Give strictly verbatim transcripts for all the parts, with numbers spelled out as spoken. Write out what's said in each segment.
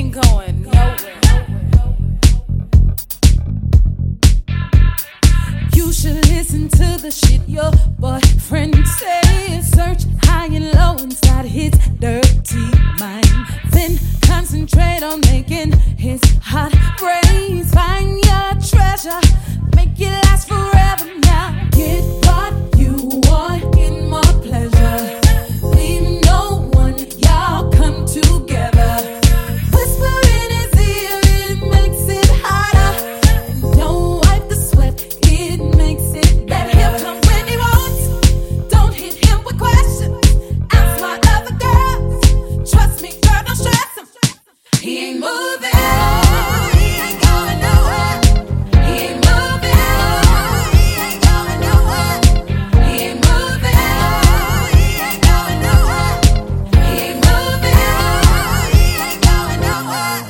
ain't going nowhere. You should listen to the shit your boyfriend says. Search high and low inside his dirty mind. Then concentrate on making his heart race. Find your treasure, make it last forever now. Get what you want, get more pleasure. Leave no one, y'all come together. Whisper in his ear, it makes it harder. And don't wipe the sweat, it makes it better. Let him come when he wants. Don't hit him with questions. Ask my other girls. Trust me, girl, don't stress him. He ain't moving. He ain't going nowhere. He ain't moving. He ain't going nowhere. He ain't moving. He ain't going nowhere. He ain't moving. He ain't going nowhere.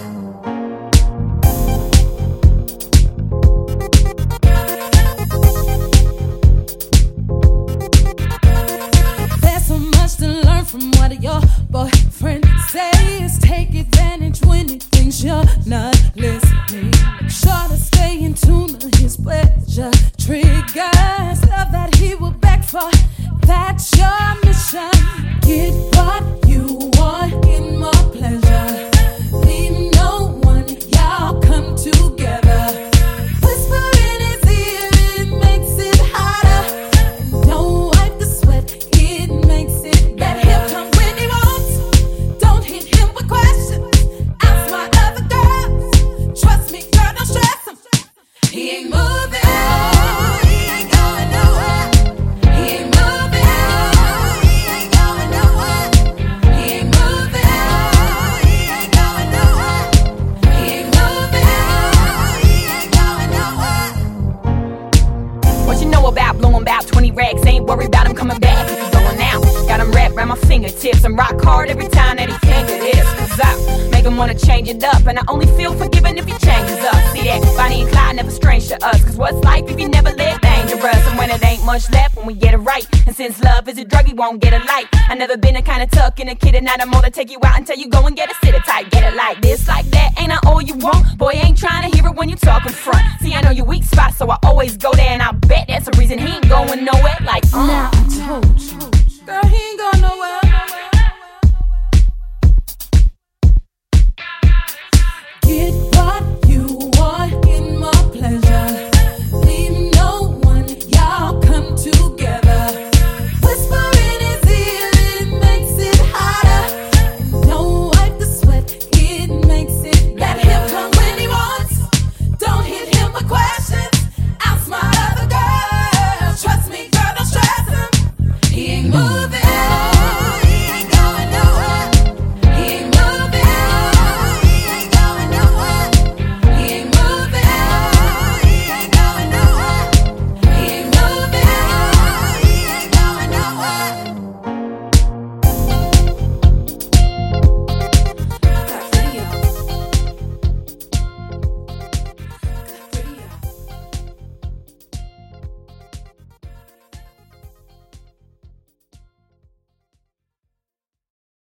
There's so much to learn from what your boyfriend says. Take advantage when he thinks you're not listening. Make sure to stay in tune to his pleasure triggers. Love that he will beg for. That's your mission. Get what you want, get more pleasure. Leave no one, y'all come together. Whisper in his ear, it makes it harder. And don't wipe the sweat, it makes it better. Let him come when he wants. Don't hit him with questions. Ask my other girls. Trust me, girl, don't stress him. He ain't moving. He ain't going nowhere. He ain't moving. He ain't going nowhere. He ain't moving. He ain't going nowhere. He ain't moving. He ain't going nowhere. What you know about blowing about twenty racks? Ain't worried about him coming back if he's going out. Got him wrapped around my fingertips and rock hard every time that he finger this. Cause I make him wanna change it up, and I only feel forgiven if he changes up. See that Bonnie and Clyde never strange to us. Cause what's life if you never live dangerous? And when it ain't much left, when we get it right. And since love is a drug, we won't get a light. I never been a kind of tuck in a kid, and I'm more to take you out until you go and get a sit tight. Get it like this, like that, ain't I all you want? Boy, ain't trying to hear it when you talking front. See, I know your weak spot, so I always go there, and I bet that's the reason he ain't going nowhere. Like, uh. Now I told you, girl, he ain't going nowhere.